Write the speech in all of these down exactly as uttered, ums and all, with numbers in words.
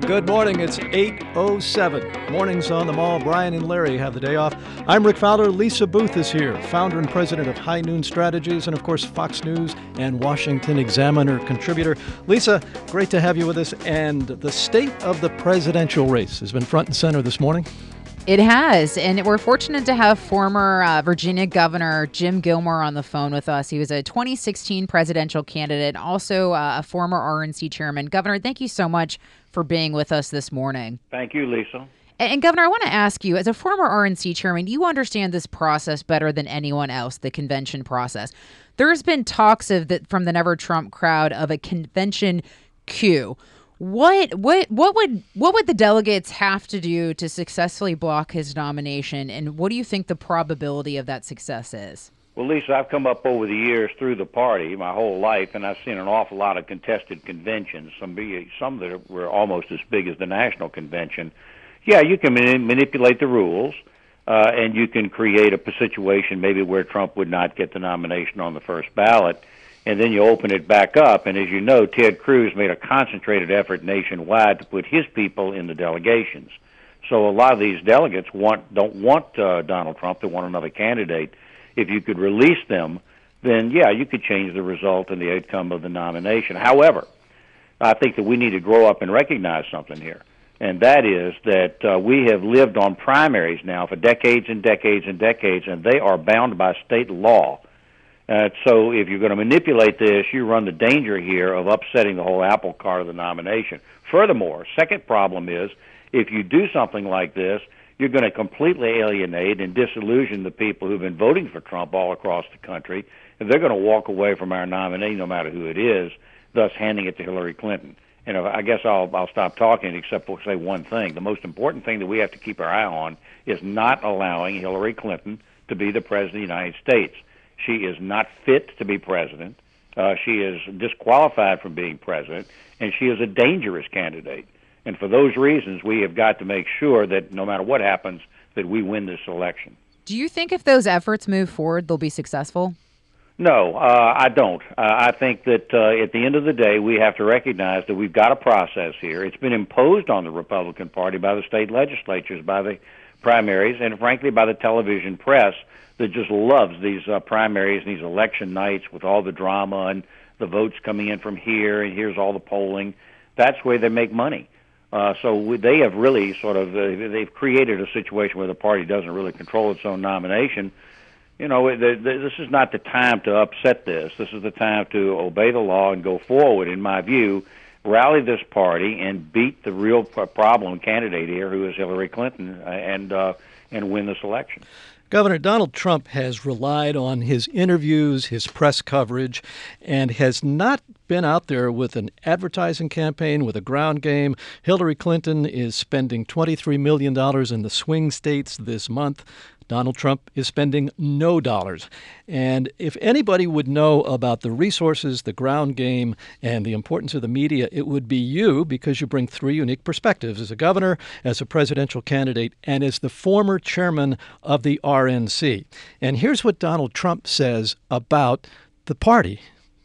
Good morning. It's eight oh seven. Mornings on the Mall. Brian and Larry have the day off. I'm Rick Fowler. Lisa Booth is here, founder and president of High Noon Strategies, and of course Fox News and Washington Examiner contributor. Lisa, great to have you with us. And the state of the presidential race has been front and center this morning. It has, and we're fortunate to have former uh, Virginia Governor Jim Gilmore on the phone with us. He was a twenty sixteen presidential candidate, also uh, a former R N C chairman. Governor, thank you so much for being with us this morning. Thank you, Lisa. And, and Governor, I want to ask you, as a former R N C chairman, you understand this process better than anyone else, the convention process. There's been talks of the, from the Never Trump crowd of a convention coup. What what what would what would the delegates have to do to successfully block his nomination, and what do you think the probability of that success is? Well, Lisa, I've come up over the years through the party my whole life, and I've seen an awful lot of contested conventions. Some be, some that were almost as big as the national convention. Yeah, you can mani- manipulate the rules, uh, and you can create a situation maybe where Trump would not get the nomination on the first ballot. And then you open it back up, and as you know, Ted Cruz made a concentrated effort nationwide to put his people in the delegations. So a lot of these delegates want don't want uh, Donald Trump, they want another candidate. If you could release them, then, yeah, you could change the result and the outcome of the nomination. However, I think that we need to grow up and recognize something here, and that is that uh, we have lived on primaries now for decades and decades and decades, and they are bound by state law. Uh, so if you're going to manipulate this, you run the danger here of upsetting the whole apple cart of the nomination. Furthermore, second problem is if you do something like this, you're going to completely alienate and disillusion the people who've been voting for Trump all across the country, and they're going to walk away from our nominee no matter who it is, thus handing it to Hillary Clinton. And I guess I'll, I'll stop talking except for say one thing. The most important thing that we have to keep our eye on is not allowing Hillary Clinton to be the president of the United States. She is not fit to be president. Uh, she is disqualified from being president, and she is a dangerous candidate. And for those reasons, we have got to make sure that no matter what happens, that we win this election. Do you think if those efforts move forward, they'll be successful? No, uh, I don't. Uh, I think that uh, at the end of the day, we have to recognize that we've got a process here. It's been imposed on the Republican Party by the state legislatures, by the primaries, and frankly by the television press that just loves these uh, primaries and these election nights with all the drama and the votes coming in from here, and here's all the polling. That's where they make money. Uh, so we, they have really sort of, uh, they've created a situation where the party doesn't really control its own nomination. You know, the, the, this is not the time to upset this. This is the time to obey the law and go forward, in my view, rally this party and beat the real problem candidate here, who is Hillary Clinton, and uh, and win this election. Governor, Donald Trump has relied on his interviews, his press coverage, and has not been out there with an advertising campaign, with a ground game. Hillary Clinton is spending twenty-three million dollars in the swing states this month. Donald Trump is spending no dollars. And if anybody would know about the resources, the ground game, and the importance of the media, it would be you, because you bring three unique perspectives as a governor, as a presidential candidate, and as the former chairman of the R N C. And here's what Donald Trump says about the party.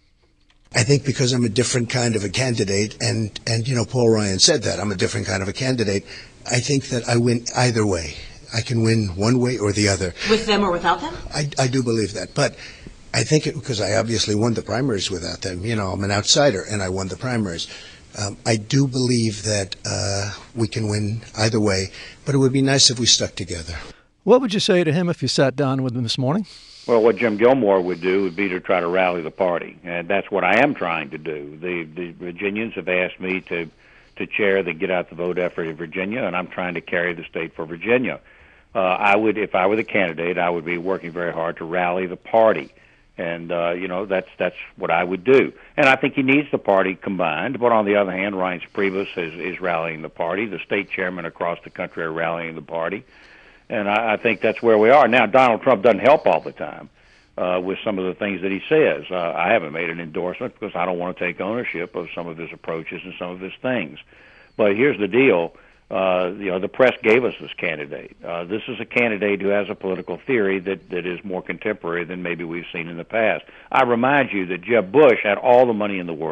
I think because I'm a different kind of a candidate, and, and you know, Paul Ryan said that, I'm a different kind of a candidate, I think that I win either way. I can win one way or the other. With them or without them? I, I do believe that. But I think it, because I obviously won the primaries without them. You know, I'm an outsider, and I won the primaries. Um, I do believe that uh, we can win either way, but it would be nice if we stuck together. What would you say to him if you sat down with him this morning? Well, what Jim Gilmore would do would be to try to rally the party, and that's what I am trying to do. The, the Virginians have asked me to, to chair the Get Out the Vote effort in Virginia, and I'm trying to carry the state for Virginia. Uh, I would, if I were the candidate, I would be working very hard to rally the party, and uh, you know that's that's what I would do. And I think he needs the party combined. But on the other hand, Reince Priebus is, is rallying the party. The state chairmen across the country are rallying the party, and I, I think that's where we are now. Donald Trump doesn't help all the time uh, with some of the things that he says. Uh, I haven't made an endorsement because I don't want to take ownership of some of his approaches and some of his things. But here's the deal. Uh, you know, the press gave us this candidate. Uh, this is a candidate who has a political theory that, that is more contemporary than maybe we've seen in the past. I remind you that Jeb Bush had all the money in the world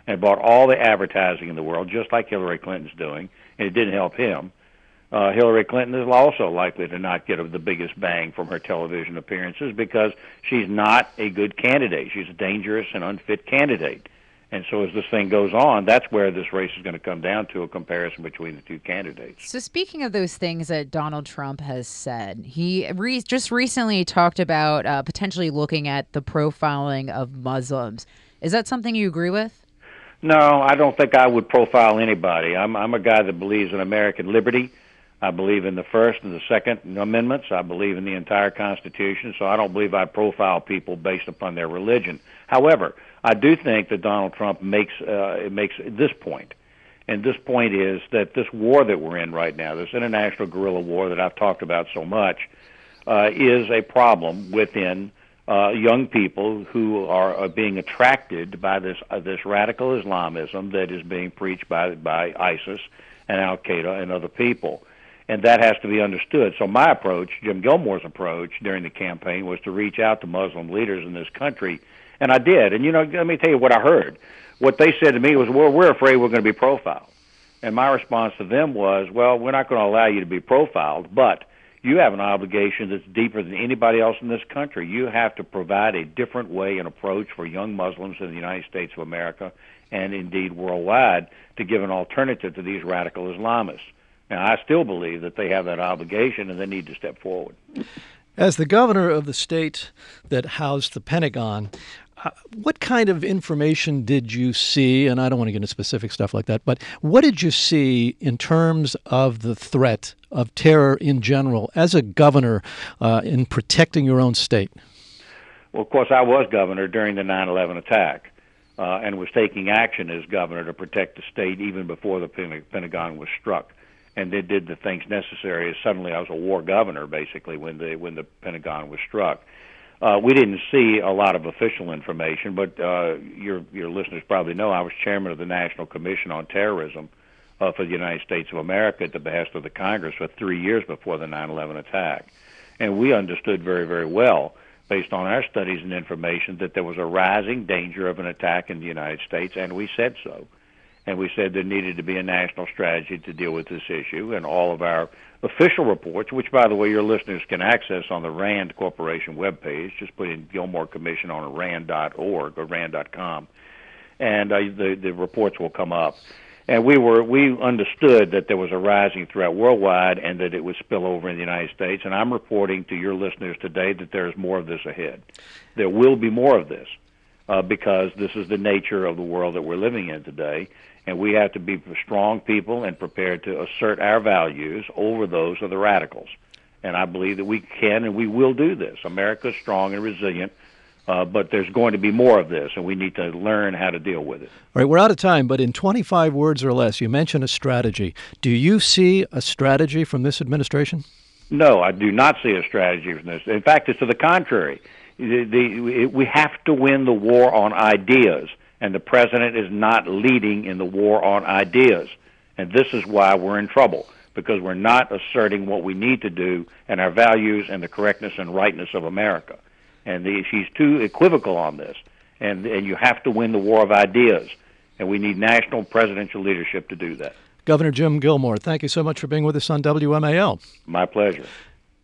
and bought all the advertising in the world, just like Hillary Clinton's doing, and it didn't help him. Uh, Hillary Clinton is also likely to not get the biggest bang from her television appearances because she's not a good candidate. She's a dangerous and unfit candidate. And so as this thing goes on, that's where this race is going to come down to, a comparison between the two candidates. So speaking of those things that Donald Trump has said, he re- just recently talked about uh, potentially looking at the profiling of Muslims. Is that something you agree with? No, I don't think I would profile anybody. I'm, I'm a guy that believes in American liberty. I believe in the First and the Second Amendments. I believe in the entire Constitution, so I don't believe I profile people based upon their religion. However, I do think that Donald Trump makes uh, makes this point, and this point is that this war that we're in right now, this international guerrilla war that I've talked about so much, uh, is a problem within uh, young people who are, are being attracted by this uh, this radical Islamism that is being preached by by ISIS and Al Qaeda and other people. And that has to be understood. So my approach, Jim Gilmore's approach during the campaign, was to reach out to Muslim leaders in this country, and I did. And, you know, let me tell you what I heard. What they said to me was, well, we're afraid we're going to be profiled. And my response to them was, well, we're not going to allow you to be profiled, but you have an obligation that's deeper than anybody else in this country. You have to provide a different way and approach for young Muslims in the United States of America and indeed worldwide to give an alternative to these radical Islamists. Now, I still believe that they have that obligation and they need to step forward. As the governor of the state that housed the Pentagon, uh, what kind of information did you see? And I don't want to get into specific stuff like that, but what did you see in terms of the threat of terror in general as a governor uh, in protecting your own state? Well, of course, I was governor during the nine eleven attack uh, and was taking action as governor to protect the state even before the Pentagon was struck. And they did the things necessary. Suddenly, I was a war governor, basically, when the when the Pentagon was struck. Uh, we didn't see a lot of official information, but uh, your your listeners probably know I was chairman of the National Commission on Terrorism uh, for the United States of America at the behest of the Congress for three years before the nine eleven attack. And we understood very, very well, based on our studies and information, that there was a rising danger of an attack in the United States, and we said so. And we said there needed to be a national strategy to deal with this issue, and all of our official reports, which, by the way, your listeners can access on the RAND Corporation webpage. Just put in Gilmore Commission on rand dot org or rand dot com, and uh, the, the reports will come up. And we were we understood that there was a rising threat worldwide and that it would spill over in the United States, and I'm reporting to your listeners today that there is more of this ahead. There will be more of this uh, because this is the nature of the world that we're living in today. And we have to be strong people and prepared to assert our values over those of the radicals. And I believe that we can and we will do this. America is strong and resilient, uh, but there's going to be more of this, and we need to learn how to deal with it. All right, we're out of time, but in twenty-five words or less, you mentioned a strategy. Do you see a strategy from this administration? No, I do not see a strategy from this. In fact, it's to the contrary. The, the, we have to win the war on ideas. And the president is not leading in the war on ideas. And this is why we're in trouble, because we're not asserting what we need to do and our values and the correctness and rightness of America. And the, she's too equivocal on this. And, and you have to win the war of ideas. And we need national presidential leadership to do that. Governor Jim Gilmore, thank you so much for being with us on W M A L. My pleasure.